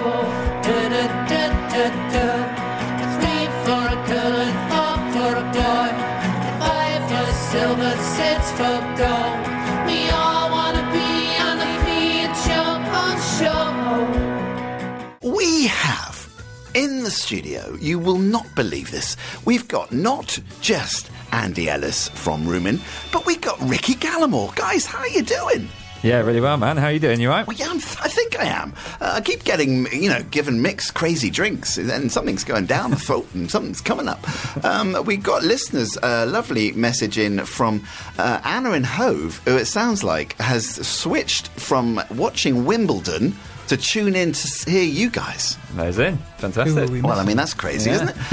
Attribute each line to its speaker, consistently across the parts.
Speaker 1: Three for a girl and four for a boy. Five for silver, six for gold. We all want to be on the Pete Show.
Speaker 2: We have in the studio, you will not believe this, we've got not just Andy Ellis from Rumin, but we've got Ricky Gallimore. Guys, how are you doing?
Speaker 3: Yeah, really well, man. How are you doing? You right?
Speaker 2: Well, yeah, I think I am. I keep getting, given mixed crazy drinks, and something's going down the throat and something's coming up. We got listeners, a lovely message in from Anna in Hove, who it sounds like has switched from watching Wimbledon to tune in to hear you guys.
Speaker 3: Amazing. Fantastic.
Speaker 2: Well, I mean, that's crazy, isn't it?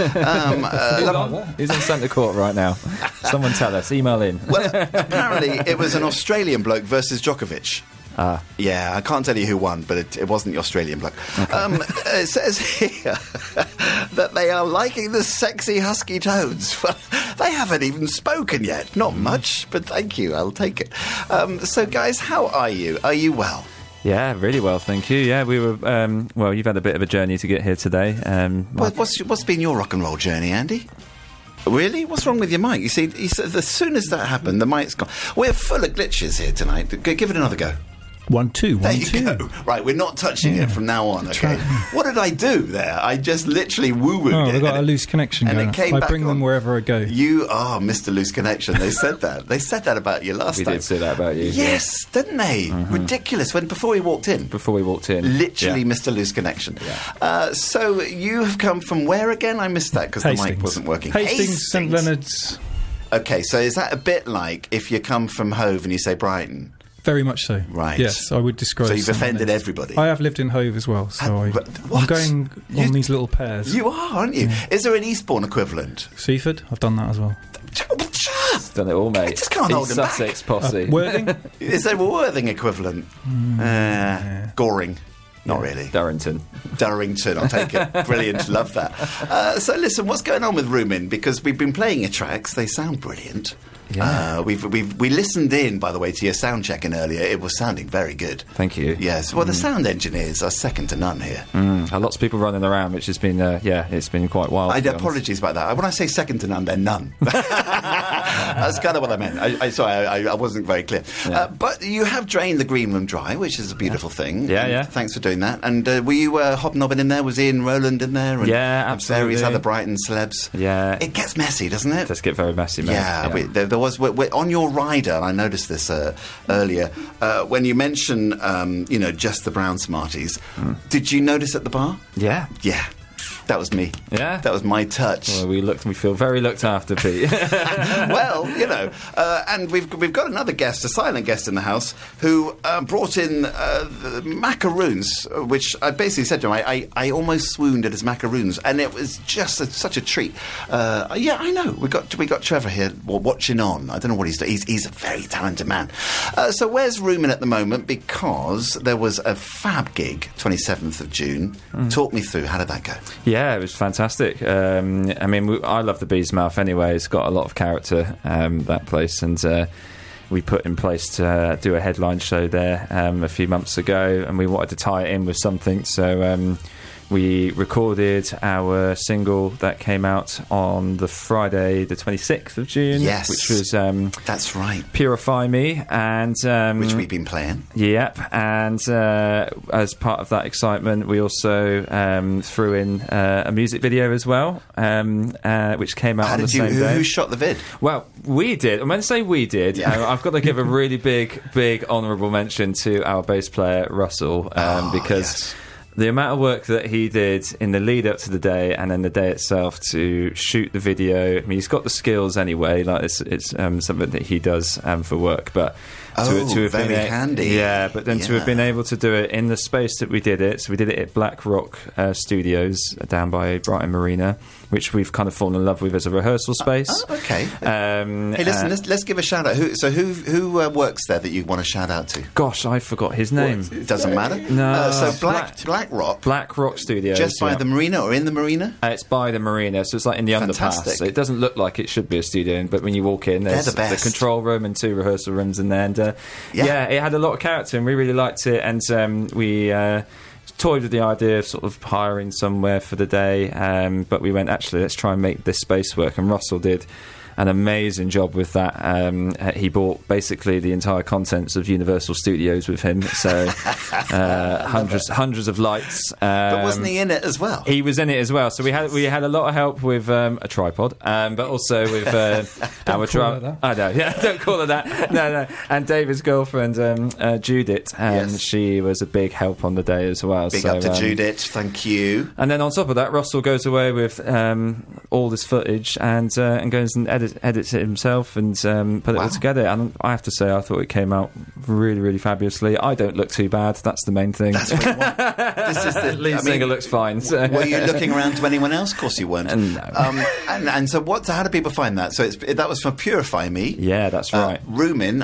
Speaker 3: He's in centre court right now. Someone tell us. Email in.
Speaker 2: Well, apparently it was an Australian bloke versus Djokovic. Yeah, I can't tell you who won, but it wasn't the Australian bloke. Okay. It says here that they are liking the sexy husky tones. Well, they haven't even spoken yet. Not much, but thank you. I'll take it. So, guys, how are you? Are you well?
Speaker 3: Yeah, really well, thank you. Yeah, we were. Well, you've had a bit of a journey to get here today.
Speaker 2: What's been your rock and roll journey, Andy? Really? What's wrong with your mic? You see, as soon as that happened, the mic's gone. We're full of glitches here tonight. Give it another go.
Speaker 4: 1, 2, 1, 2.
Speaker 2: There you go. Right, we're not touching it from now on, okay? What did I do there? I just literally woo-wooed it.
Speaker 4: I've got a loose connection
Speaker 2: and
Speaker 4: going.
Speaker 2: It came
Speaker 4: I
Speaker 2: back
Speaker 4: bring them wherever I go.
Speaker 2: You are Mr. Loose Connection. They said that. They said that about you last time.
Speaker 3: We did say that about you.
Speaker 2: Yes, didn't they? Mm-hmm. Ridiculous. Before we walked in. Literally Mr. Loose Connection. Yeah. So you have come from where again? I missed that because the mic wasn't working.
Speaker 4: Hastings, St Leonard's.
Speaker 2: Okay, so is that a bit like if you come from Hove and you say Brighton?
Speaker 4: Very much so.
Speaker 2: Right.
Speaker 4: Yes, I would describe.
Speaker 2: So you've offended everybody.
Speaker 4: I have lived in Hove as well, so I'm going on these little pairs.
Speaker 2: You are, aren't you? Yeah. Is there an Eastbourne equivalent?
Speaker 4: Seaford. I've done that as well.
Speaker 3: Done it all, mate.
Speaker 2: I just can't hold him
Speaker 3: Sussex
Speaker 2: back.
Speaker 3: posse.
Speaker 4: Worthing.
Speaker 2: Is there a Worthing equivalent? Goring. Not really.
Speaker 3: Durrington,
Speaker 2: I'll take it. Brilliant, love that. So listen, what's going on with Rumin? Because we've been playing your tracks, they sound brilliant. Yeah. We listened in, by the way, to your sound checking earlier. It was sounding very good.
Speaker 3: Thank you.
Speaker 2: Yes. Well, the sound engineers are second to none here.
Speaker 3: Lots of people running around, which has been, it's been quite wild.
Speaker 2: Apologies about that. When I say second to none, they're none. That's kind of what I meant. I wasn't very clear. Yeah. But you have drained the green room dry, which is a beautiful thing.
Speaker 3: Yeah.
Speaker 2: Thanks for doing that. And were you hobnobbing in there? Was Ian Rowland in there? And
Speaker 3: absolutely.
Speaker 2: Various other Brighton celebs.
Speaker 3: Yeah.
Speaker 2: It gets messy, doesn't it?
Speaker 3: It does get very messy, mate.
Speaker 2: Yeah. There was on your rider, and I noticed this earlier, when you mention just the brown Smarties. Did you notice at the bar?
Speaker 3: Yeah.
Speaker 2: That was me.
Speaker 3: Yeah?
Speaker 2: That was my touch.
Speaker 3: Well, we feel very looked after, Pete.
Speaker 2: Well, and we've got another guest, a silent guest in the house, who brought in the macaroons, which I basically said to him, I almost swooned at his macaroons, and it was just such a treat. I know. We got Trevor here watching on. I don't know what he's doing. He's a very talented man. So where's Rumin at the moment? Because there was a fab gig, 27th of June. Talk me through. How did that go?
Speaker 3: Yeah, it was fantastic. I love the Bee's Mouth anyway. It's got a lot of character, that place, and we put in place to do a headline show there a few months ago, and we wanted to tie it in with something, so we recorded our single that came out on the Friday the 26th of June.
Speaker 2: Yes.
Speaker 3: Which was
Speaker 2: that's right,
Speaker 3: Purify Me, and
Speaker 2: which we've been playing.
Speaker 3: Yep. And as part of that excitement, we also threw in a music video as well, which came out on the same day.
Speaker 2: Who shot the vid?
Speaker 3: Well, we did. And when I say we did, I've got to give a really big honourable mention to our bass player Russell, because the amount of work that he did in the lead up to the day and then the day itself to shoot the video. I mean, he's got the skills anyway. Like it's something that he does for work, but to have
Speaker 2: very
Speaker 3: been
Speaker 2: handy.
Speaker 3: Yeah, but then to have been able to do it in the space that we did it. So we did it at Black Rock Studios down by Brighton Marina, which we've kind of fallen in love with as a rehearsal space.
Speaker 2: Okay. Hey, listen, let's give a shout out. Who works there that you want to shout out to?
Speaker 3: Gosh, I forgot his name.
Speaker 2: It doesn't matter.
Speaker 3: No.
Speaker 2: So Black Rock Studios. Just by the marina or in the marina?
Speaker 3: It's by the marina, so it's like in the underpass. So it doesn't look like it should be a studio, but when you walk in, there's the control room and 2 rehearsal rooms in there. And it had a lot of character, and we really liked it. And we toyed with the idea of sort of hiring somewhere for the day, but we went, actually, let's try and make this space work. And Russell did an amazing job with that. He bought basically the entire contents of Universal Studios with him, so hundreds of lights.
Speaker 2: But wasn't he in it as well?
Speaker 3: He was in it as well. So we had a lot of help with a tripod, but also with our
Speaker 4: that.
Speaker 3: I know, yeah, don't call it that. No. And David's girlfriend, Judith,
Speaker 2: Yes.
Speaker 3: she was a big help on the day as well.
Speaker 2: Big up to Judith, thank you.
Speaker 3: And then on top of that, Russell goes away with all this footage and goes and edits it himself and put it all together. And I have to say, I thought it came out really, really fabulously. I don't look too bad. That's the main thing.
Speaker 2: That's what you want. This is the
Speaker 3: lead singer looks fine. So.
Speaker 2: Were you looking around to anyone else? Of course you weren't.
Speaker 3: No.
Speaker 2: And so how do people find that? So that was for Purify Me.
Speaker 3: Yeah, that's right.
Speaker 2: Rumin,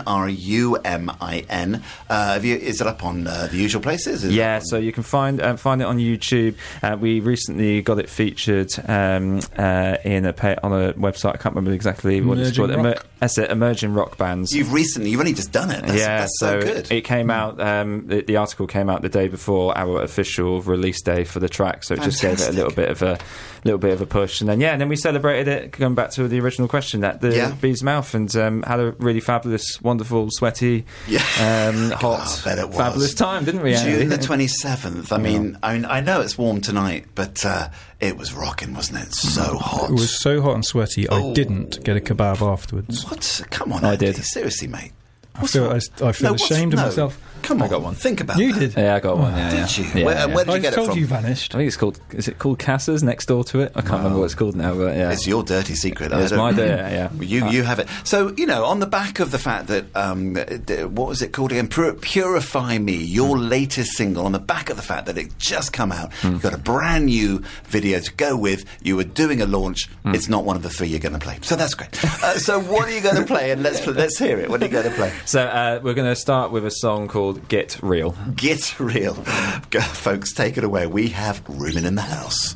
Speaker 2: Rumin. Is it up on the usual places?
Speaker 3: Yeah, so you can find it on YouTube. We recently got it featured on a website. I can't remember exactly what it's called. That's it, Emerging Rock Bands.
Speaker 2: You've only just done it. That's so good.
Speaker 3: It came out. The article came out the day before our official release day for the track, so it just gave it a little bit of a push. And then we celebrated it, going back to the original question, at the Bee's Mouth, and had a really fabulous, wonderful, sweaty, hot, fabulous time, didn't we, Andy?
Speaker 2: June the 27th. I know it's warm tonight, but it was rocking, wasn't it? So hot.
Speaker 4: It was so hot and sweaty, I didn't get a kebab afterwards.
Speaker 2: What? Come on,
Speaker 3: I
Speaker 2: Andy.
Speaker 3: did.
Speaker 2: Seriously, mate.
Speaker 4: I feel ashamed of myself.
Speaker 2: Come on,
Speaker 3: I got one.
Speaker 2: Think about
Speaker 4: You
Speaker 2: that.
Speaker 4: did?
Speaker 3: Yeah, I got one.
Speaker 2: Did you?
Speaker 3: Yeah,
Speaker 2: Where did you get it
Speaker 4: told
Speaker 2: from?
Speaker 4: you vanished.
Speaker 3: I think it's called. Is it called Cassa's next door to it? I can't remember what it's called now, but yeah,
Speaker 2: It's your dirty secret.
Speaker 3: It's my dirty. Yeah,
Speaker 2: You have it. So on the back of the fact that what was it called again? Purify Me, your latest single. On the back of the fact that it just come out, you've got a brand new video to go with. You were doing a launch. It's not one of the three you're going to play, so that's great. So what are you going to play? And let's hear it. What are you going to play?
Speaker 3: So we're going to start with a song called Get Real.
Speaker 2: Get Real. Go, folks, take it away. We have Rumin in the house.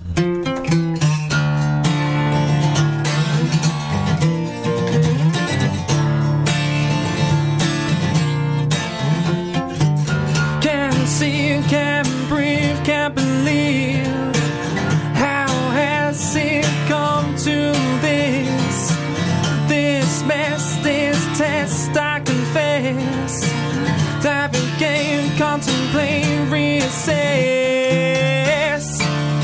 Speaker 3: Can't see, can't breathe, can't believe. How has it come to this? This mess, this test, I confess. Navigate, contemplate, reassess.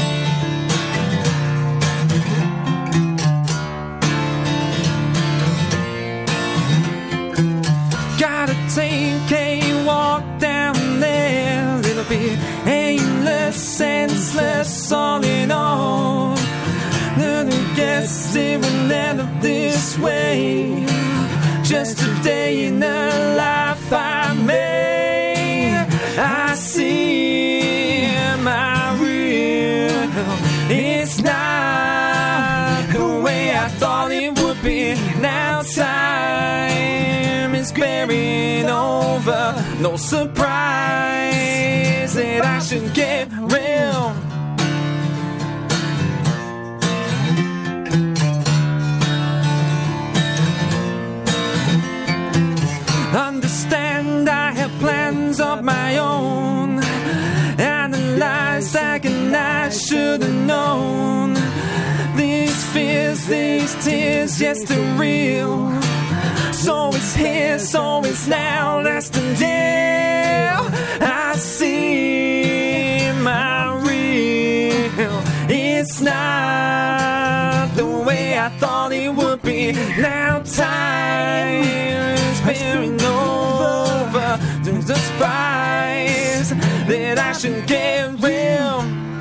Speaker 3: Gotta take a walk down there. Little bit aimless, senseless, all in all. Never guessed it would end up this way. Just a day in the life I made. I see my real. It's not the way I thought it would be. Now time is bearing over. No surprise that I should get real. Understand I have plans of my own. Analyze, agonize, should've known. These fears, these tears, yes, they're real. So it's here, so it's now, that's the deal. I see my real. It's not the way I thought it would be. Now time is bearing over. There's a surprise that I should get real.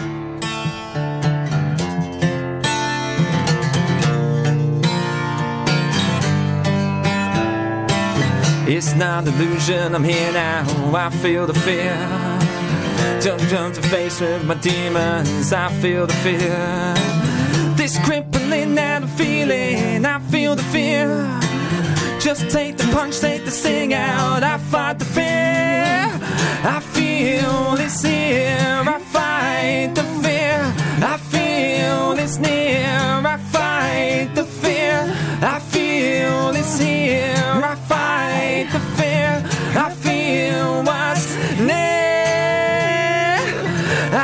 Speaker 3: It's not illusion, I'm here now, I feel the fear. Jump to face with my demons, I feel the fear. This crippling and I'm feeling, I feel the fear. Just take the punch, take the sting out, I fight the fear. I feel it's here, I fight the fear. I feel it's near, I fight the fear. I feel it's here, I fight the fear. I feel what's near.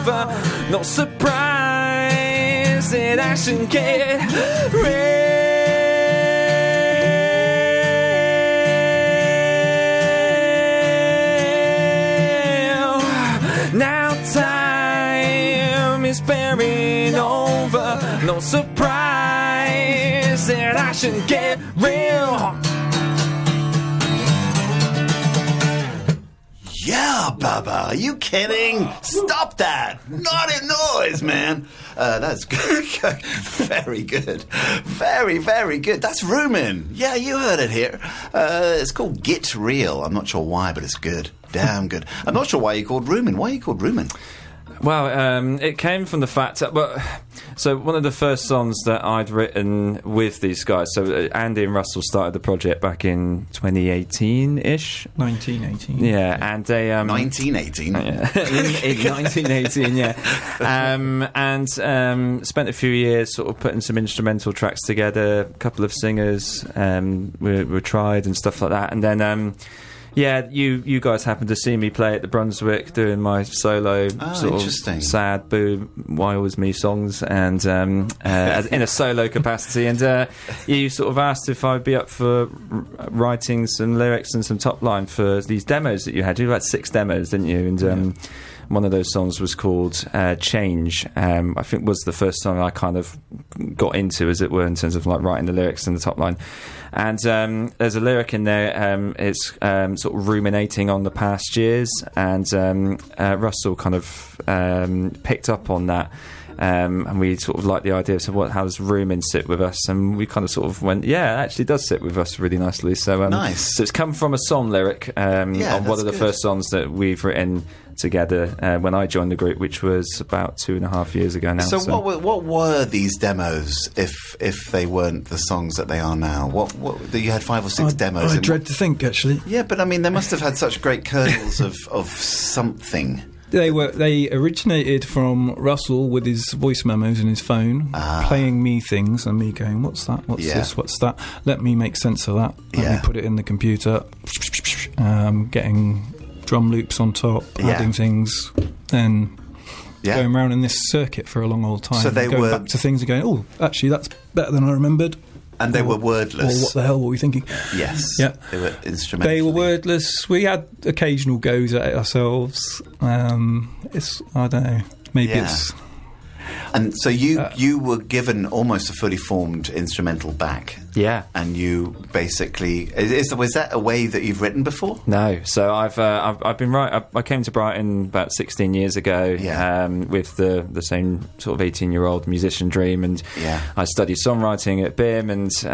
Speaker 3: over. No surprise that I should get real. Now time is bearing over. No surprise that I should get real.
Speaker 2: Yeah, Baba, are you kidding? Stop that! Naughty noise, man. That's good. Very good. Very, very good. That's Rumen. Yeah, you heard it here. It's called Get Real. I'm not sure why, but it's good. Damn good. I'm not sure why you called Rumen. Why are you called Rumen?
Speaker 3: Well, it came from the fact that, so one of the first songs that I'd written with these guys, so Andy and Russell started the project back in 2018-ish.
Speaker 4: 1918.
Speaker 3: Yeah, and they...
Speaker 2: 1918?
Speaker 3: in 1918, yeah. And spent a few years sort of putting some instrumental tracks together, a couple of singers were tried and stuff like that, and then... yeah, you guys happened to see me play at the Brunswick doing my solo sort of sad boo why always me songs, and in a solo capacity, and you sort of asked if I'd be up for writing some lyrics and some top line for these demos that you had. You had 6 demos, didn't you? And one of those songs was called Change. I think was the first song I kind of got into, as it were, in terms of like writing the lyrics and the top line. And there's a lyric in there, it's sort of ruminating on the past years, and Russell kind of picked up on that. And we sort of liked the idea of, so how does Rumen sit with us? And we kind of sort of went, yeah, it actually does sit with us really nicely. So
Speaker 2: nice.
Speaker 3: So it's come from a song lyric on one of the first songs that we've written together when I joined the group, which was about 2.5 years ago now.
Speaker 2: So what were these demos if they weren't the songs that they are now? What you had 5 or 6 demos.
Speaker 4: I dread to think, actually.
Speaker 2: Yeah, but I mean, they must have had such great kernels of something.
Speaker 4: They originated from Russell with his voice memos in his phone, playing me things, and me going, "What's that? What's this? What's that? Let me make sense of that. Let me put it in the computer." Getting drum loops on top, adding things, then going around in this circuit for a long old time.
Speaker 2: So they
Speaker 4: going back to things and going, "Oh, actually, that's better than I remembered."
Speaker 2: And they were wordless.
Speaker 4: Or what the hell were we thinking?
Speaker 2: Yes.
Speaker 4: Yeah.
Speaker 2: They were instrumental.
Speaker 4: They were wordless. We had occasional goes at it ourselves. I don't know. Maybe it's...
Speaker 2: And so you were given almost a fully formed instrumental back.
Speaker 3: Yeah.
Speaker 2: And you basically... was that a way that you've written before?
Speaker 3: No. So I've been I came to Brighton about 16 years ago with the same sort of 18-year-old musician dream, and I studied songwriting at BIM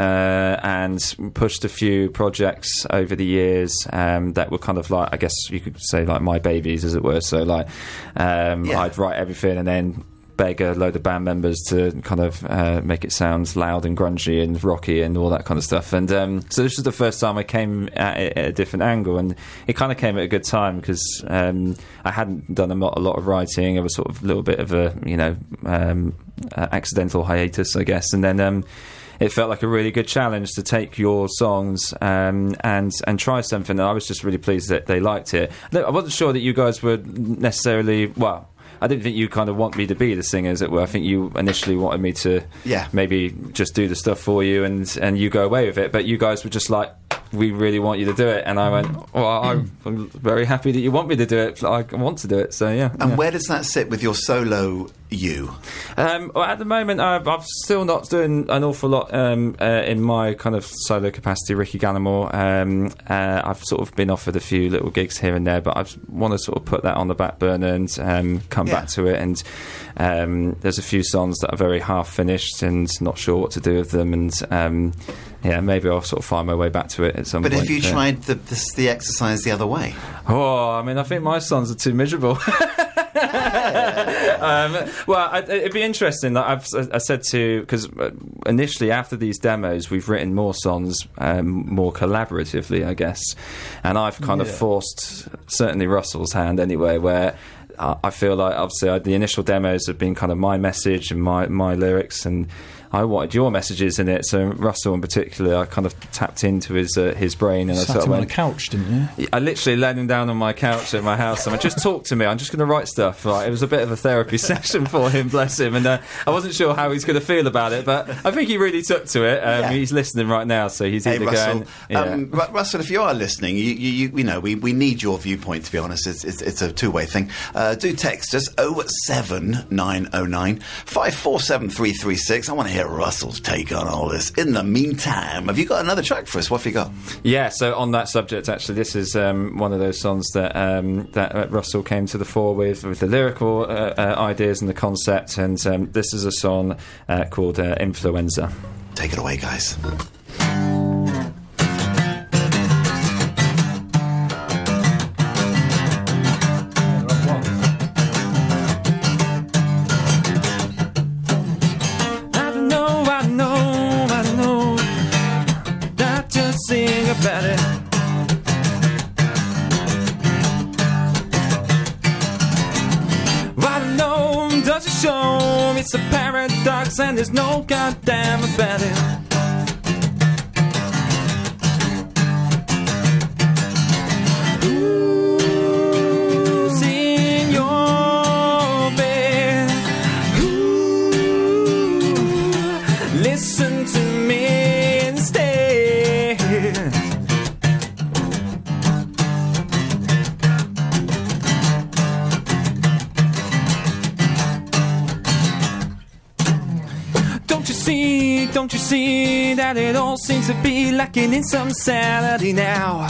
Speaker 3: and pushed a few projects over the years that were kind of like, I guess you could say, like my babies, as it were. So like I'd write everything and then beg a load of band members to kind of make it sound loud and grungy and rocky and all that kind of stuff. And so this was the first time I came at it at a different angle, and it kind of came at a good time because I hadn't done a lot of writing. I was sort of a little bit of a accidental hiatus, I guess, and then it felt like a really good challenge to take your songs and try something. And I was just really pleased that they liked it. I wasn't sure that you guys would necessarily... Well, I didn't think you kind of want me to be the singer, as it were. I think you initially wanted me to maybe just do the stuff for you and you go away with it. But you guys were just like, we really want you to do it. And I went, well, I'm very happy that you want me to do it. I want to do it, so yeah.
Speaker 2: And where does that sit with your solo you?
Speaker 3: Well, at the moment, I'm still not doing an awful lot in my kind of solo capacity, Ricky Gallimore. I've sort of been offered a few little gigs here and there, but I want to sort of put that on the back burner and come back to it. And there's a few songs that are very half finished and not sure what to do with them. And maybe I'll sort of find my way back to it at some point.
Speaker 2: But if you tried the exercise the other way?
Speaker 3: Oh, I mean, I think my songs are too miserable. It'd be interesting. Like I said to, because initially after these demos, we've written more songs more collaboratively, I guess, and I've kind of forced certainly Russell's hand anyway, where I feel like obviously the initial demos have been kind of my message and my lyrics, and I wanted your messages in it. So Russell in particular, I kind of tapped into his brain, and I sort of
Speaker 4: went on a couch, didn't you?
Speaker 3: I literally laid him down on my couch at my house and I just talk to me. I'm just going to write stuff. Right? It was a bit of a therapy session for him, bless him. And I wasn't sure how he's going to feel about it, but I think he really took to it. He's listening right now, so he's either
Speaker 2: Russell,
Speaker 3: going.
Speaker 2: Russell, if you are listening, you know we need your viewpoint. To be honest, it's a two-way thing. Do text us 07909 547 336. I want to hear Russell's take on all this. In the meantime, have you got another track for us? What have you got?
Speaker 3: Yeah, so on that subject, actually, this is one of those songs that Russell came to the fore with the lyrical ideas and the concept, and this is a song called Influenza.
Speaker 2: Take it away, guys.
Speaker 3: About it. I don't know, does it show it's a paradox and there's no goddamn about it. Who's in your bed? Ooh, listen to me instead. Don't you see that it all seems to be lacking in some sanity now?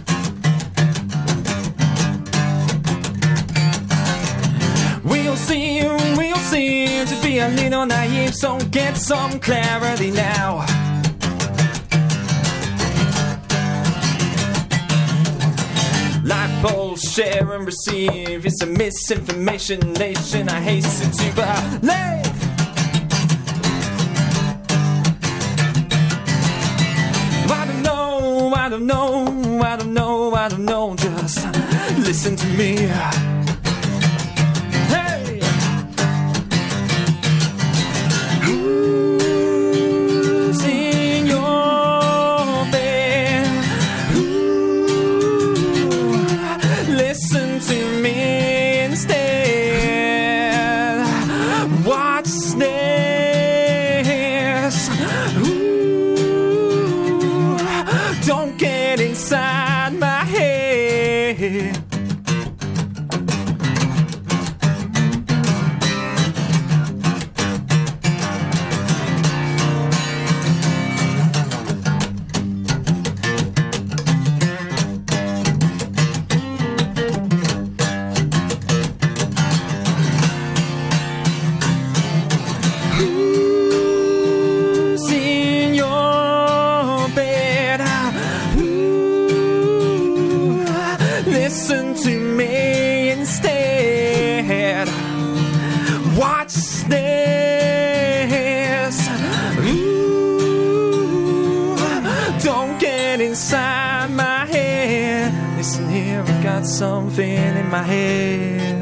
Speaker 3: We all seem to be a little naive, so get some clarity now. Like poles, share and receive, it's a misinformation nation I hasten to believe. I don't know, just listen to me. Hey! Who's in your bed? Ooh, listen to me instead. What's this? Ooh, don't get inside my head. Who's in your bed? Ooh, listen to me instead. What's this? Ooh, don't get inside my head. Listen here, I got something in my head.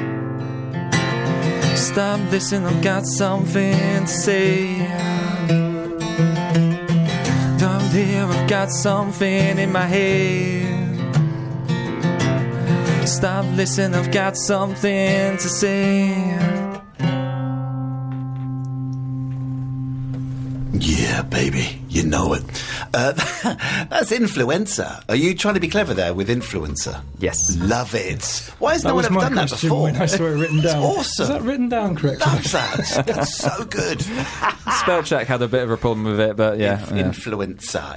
Speaker 3: Stop, listen, I've got something to say. Down there, I've got something in my head. Stop, listen, I've got something to say.
Speaker 2: Yeah, baby, you know it. That's Influenza. Are you trying to be clever there with Influencer?
Speaker 3: Yes.
Speaker 2: Love it. Why has no one ever done that before?
Speaker 4: When I saw it written down.
Speaker 2: It's awesome.
Speaker 4: Is that written down correctly?
Speaker 2: Love that. That's so good.
Speaker 3: Spell check had a bit of a problem with it, but yeah.
Speaker 2: Influenza.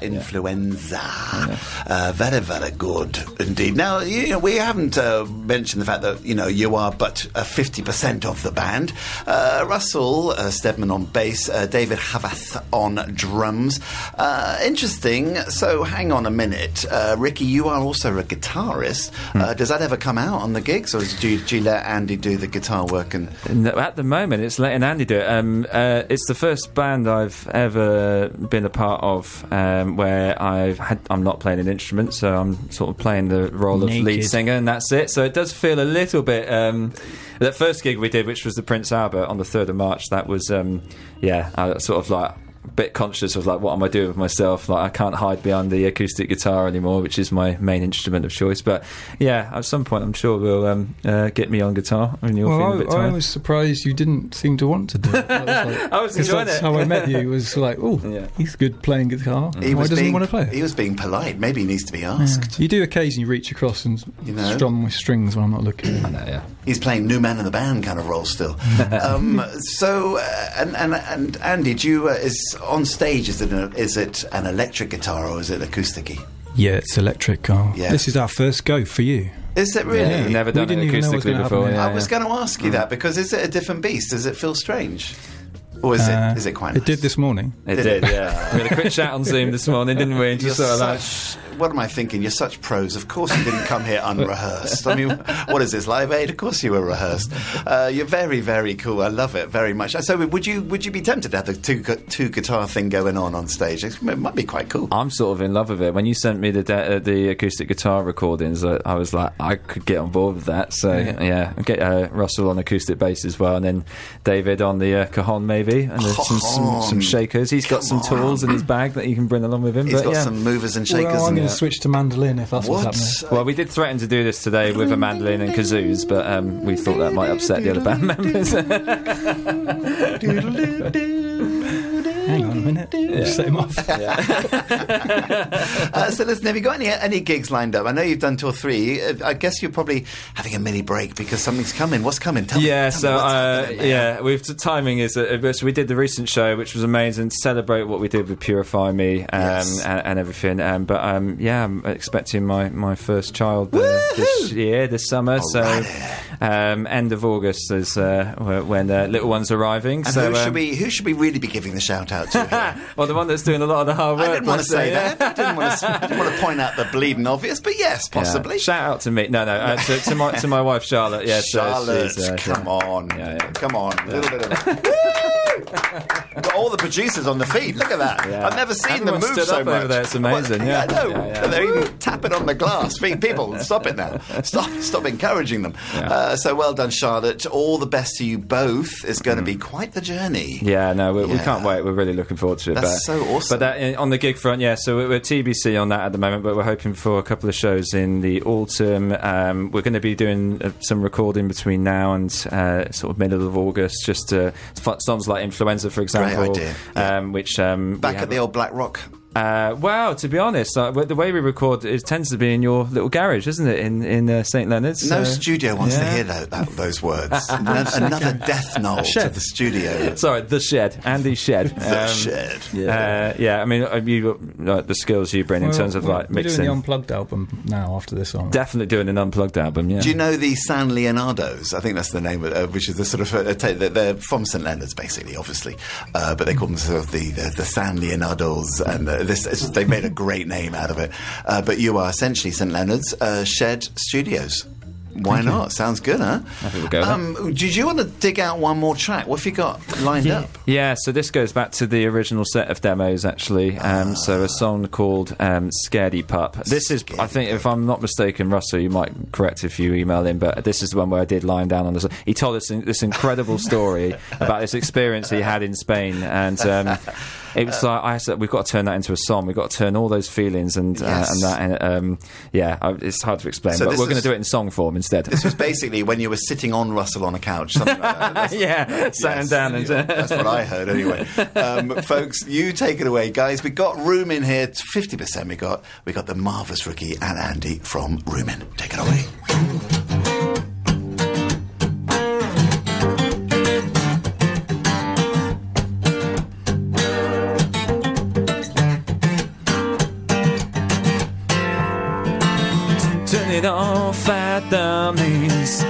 Speaker 2: Very, very good indeed. Now, we haven't mentioned the fact that, you are but 50% of the band. Russell Steadman on bass, David Havath on drums. Interesting. So, hang on a minute. Ricky, you are also a guitarist. Does that ever come out on the gigs, or do you let Andy do the guitar work?
Speaker 3: No, at the moment, it's letting Andy do it. It's the first band I've ever been a part of where I'm not playing an instrument, so I'm sort of playing the role of lead singer, and that's it. So it does feel a little bit That first gig we did, which was the Prince Albert on the 3rd of March, that was, I sort of like a bit conscious of like, what am I doing with myself? Like, I can't hide behind the acoustic guitar anymore, which is my main instrument of choice. But yeah, at some point I'm sure we'll get me on guitar when you're feeling a bit tired.
Speaker 4: I was surprised you didn't seem to want to do it.
Speaker 3: I was enjoying
Speaker 4: that's
Speaker 3: it.
Speaker 4: how I met you. Was like, he's good playing guitar. Why doesn't he want to play it?
Speaker 2: He was being polite. Maybe he needs to be asked.
Speaker 4: You do occasionally reach across and strum my strings when I'm not looking.
Speaker 3: I know, yeah.
Speaker 2: He's playing new man in the band kind of role still. And Andy, do you is on stage? Is it an electric guitar or is it acoustic-y?
Speaker 4: Yeah, it's electric.
Speaker 2: Yeah.
Speaker 4: This is our first go for you.
Speaker 2: Is it really?
Speaker 3: Yeah, never done it acoustically before.
Speaker 2: I was going to ask you that because is it a different beast? Does it feel strange? Or is it quite nice?
Speaker 4: It did this morning.
Speaker 3: It did, yeah. We had a quick chat on Zoom this morning, didn't we? And just sort of
Speaker 2: what am I thinking? You're such pros. Of course you didn't come here unrehearsed. I mean, what is this, Live Aid? Of course you were rehearsed. You're very, very cool. I love it very much. So would you be tempted to have the two guitar thing going on stage? It might be quite cool.
Speaker 3: I'm sort of in love with it. When you sent me the acoustic guitar recordings, I was like, I could get on board with that. So yeah, get Russell on acoustic bass as well, and then David on the cajon maybe, and there's some shakers. He's got some tools in his bag that he can bring along with him.
Speaker 2: He's got some movers and shakers.
Speaker 4: Well, I'm going to switch to mandolin if that's what's happening.
Speaker 3: Well, we did threaten to do this today with a mandolin and kazoos, but we thought that might upset the other band members.
Speaker 4: Hang on a minute. Just set him off.
Speaker 2: So listen, have you got any gigs lined up? I know you've done 2 or 3. I guess you're probably having a mini break because something's coming. What's coming? Tell me
Speaker 3: timing is so we did the recent show, which was amazing, to celebrate what we did with Purify Me and everything. But I'm expecting my first child this summer. End of August is when little one's arriving.
Speaker 2: And
Speaker 3: so
Speaker 2: who should we really be giving the shout out to here?
Speaker 3: Well, the one that's doing a lot of the hard work.
Speaker 2: I didn't want to say that. I didn't want to point out the bleeding obvious, but yes, possibly.
Speaker 3: Yeah. Shout out to me. No. To my wife Charlotte. Yeah,
Speaker 2: Charlotte, come on, come on, a little bit of. Got all the producers on the feet. Look at that. Yeah. I've never seen them move so much.
Speaker 3: Over there. It's amazing.
Speaker 2: I know. They're even tapping on the glass. People, stop it now. Stop encouraging them. Yeah. So well done, Charlotte. All the best to you both. It's going to be quite the journey.
Speaker 3: Yeah, no, we can't wait. We're really looking forward to it.
Speaker 2: That's so awesome.
Speaker 3: But on the gig front, so we're TBC on that at the moment, but we're hoping for a couple of shows in the autumn. We're going to be doing some recording between now and sort of middle of August, just songs like Influenza, for example.
Speaker 2: Great idea.
Speaker 3: Which
Speaker 2: back at the old Black Rock.
Speaker 3: Well, to be honest, the way we record, it tends to be in your little garage, isn't it, in St Leonard's?
Speaker 2: No studio wants to hear those words. Another death knell to the studio.
Speaker 3: Sorry, the shed. Andy's shed.
Speaker 2: The shed.
Speaker 3: I mean, the skills you bring in terms of like mixing.
Speaker 4: We're doing the Unplugged album now after this song.
Speaker 3: Definitely doing an Unplugged album, yeah.
Speaker 2: Do you know the San Leonardos? I think that's the name of it, which is the sort of... they're from St Leonard's, basically, obviously. But they call them sort of the San Leonardos, and they've made a great name out of it. But you are essentially St Leonard's Shed Studios. Why not? Sounds good, huh?
Speaker 3: I think we'll go there.
Speaker 2: Did you want to dig out one more track? What have you got lined up?
Speaker 3: Yeah, so this goes back to the original set of demos, actually. So a song called Scaredy Pup. This is, I think, if I'm not mistaken, Russell, you might correct if you email in, but this is the one where I did line down on this. He told us this incredible story about this experience he had in Spain, and it was like, I said, we've got to turn that into a song. We've got to turn all those feelings and that. And it's hard to explain, but we're going to do it in song form instead.
Speaker 2: This was basically when you were sitting on Russell on a couch, something like that.
Speaker 3: Sitting down.
Speaker 2: That's what I heard anyway. Folks, you take it away, guys. We got Room in here. 50% we got the marvellous Ricky and Andy from Room in. Take it away.
Speaker 3: It off at the knees,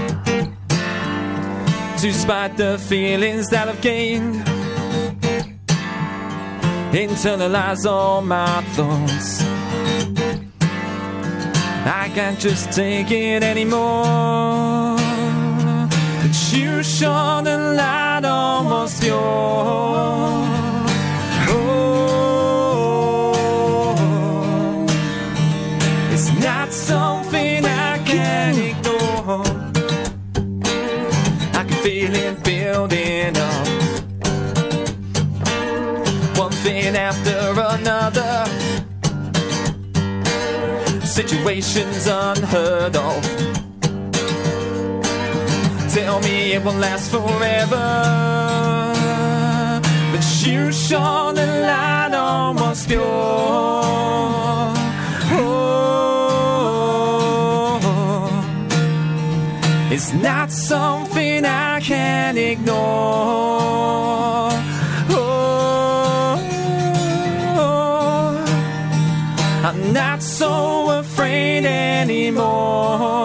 Speaker 3: despite the feelings that I've gained. Internalize all my thoughts. I can't just take it anymore. But you shone the light on what's yours. Not something I can ignore. one after another. Situations unheard of. Tell me it won't last forever, but you shone a light on what's pure. Oh, it's not something I can ignore. Oh, I'm not so afraid anymore.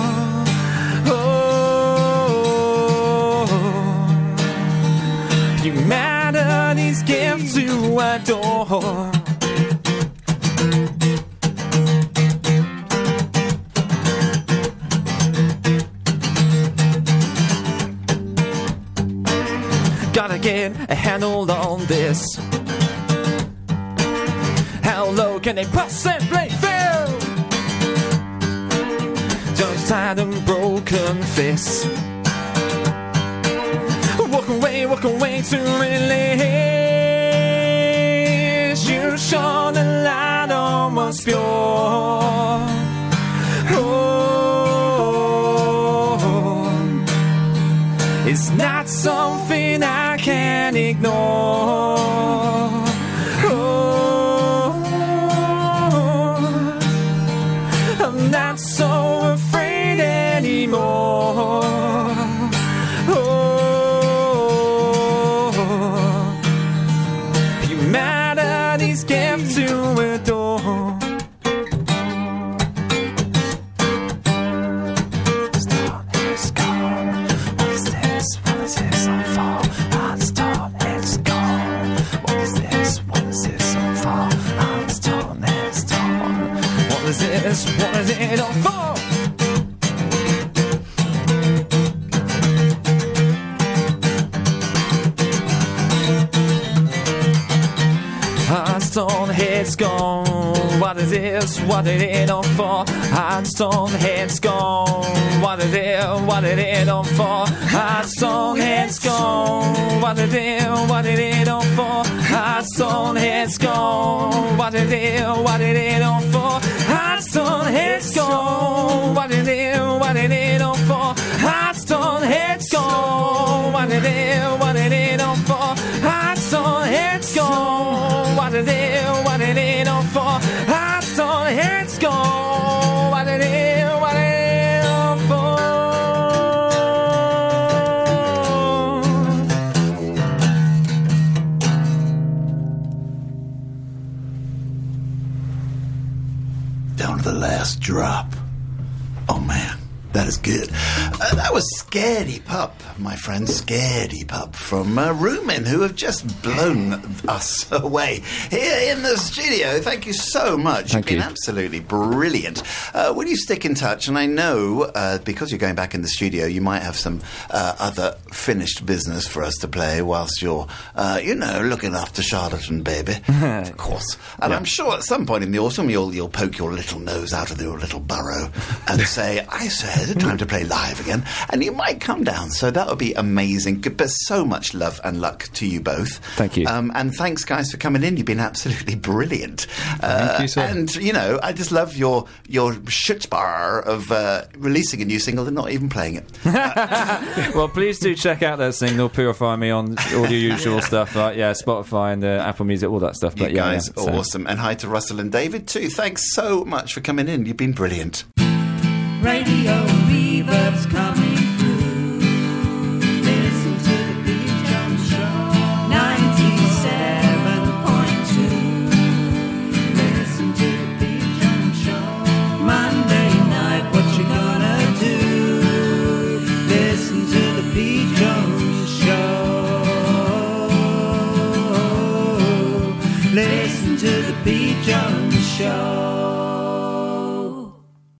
Speaker 3: Humanity's gift to adore. Gotta get a handle on this. How low can they possibly feel? Just tired and broken fists. Walk away to release. You shone a light on what's pure. Oh, it's not something I can ignore. Oh, I'm not so afraid anymore. Humanity's gift to adore. Stone is gone. What is this? What is this on fall? Stone is gone. What is this? What is this on fall? Stone is gone. What is this? What is it on fall? Stone head's gone. What is this? What did it on for? Hot stone head's gone. What did it on for? Hot stone head's gone. What did it on for? Hot stone head's gone. What did it on for? Hot stone head's gone. What did it on for? Hot stone head's gone. What did it on for? Hot stone head's gone. What did it on for? Hot stone head's gone. What did it on for?
Speaker 2: Down to the last drop. Oh man, that is good. That was Scaredy Pup, my friend, Scaredy Pup from Rumen, who have just blown us away here in the studio. Thank you so much. You've been absolutely brilliant. Will you stick in touch? And I know, because you're going back in the studio, you might have some other finished business for us to play whilst you're, looking after Charlotte and baby, of course. And I'm sure at some point in the autumn you'll poke your little nose out of your little burrow and say, I say, is it time to play live again? And you might come down, so that would be amazing. But so much love and luck to you both.
Speaker 3: Thank you.
Speaker 2: And thanks, guys, for coming in. You've been absolutely brilliant.
Speaker 4: Thank you, sir.
Speaker 2: And, I just love your schutzbar of releasing a new single and not even playing it.
Speaker 3: Well, please do check out that single, Purify Me, on all your usual stuff, like Spotify and Apple Music, all that stuff. But
Speaker 2: you guys are awesome. And hi to Russell and David, too. Thanks so much for coming in. You've been brilliant.
Speaker 1: Radio Reverb's come.